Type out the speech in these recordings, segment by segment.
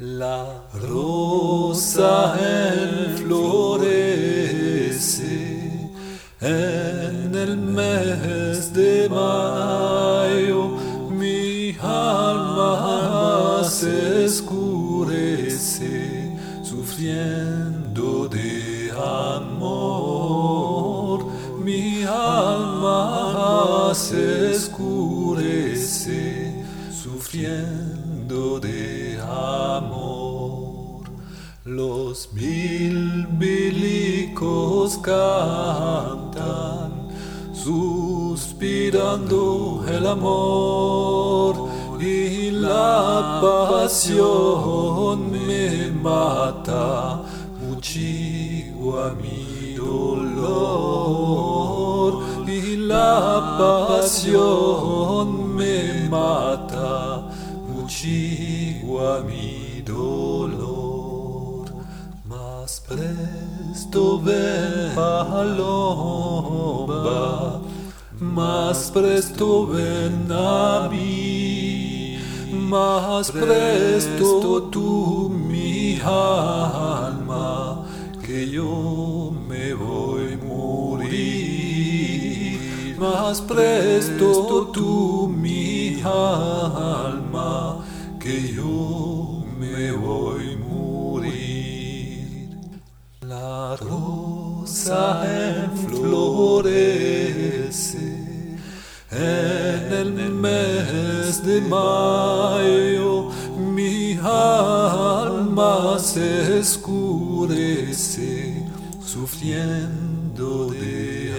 La rosa enflorece en el mes de mayo, mi alma se escurece, sufriendo de amor. Mi alma se escurece, sufriendo de amor. Los bilbilicos cantan, suspirando el amor, y la pasión me mata, muchigo a mi dolor, y la pasión me mata, muchigo a mi dolor. Más presto ven, paloma, más presto ven a mí, más presto tú, mi alma, que yo me voy a morir. Más presto tú, mi alma, que yo me voy a morir. La rosa enflorece en el mes de mayo, mi alma se escurece, sufriendo de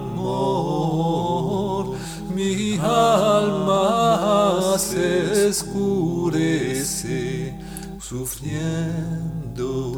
amor. Mi alma se escurece, sufriendo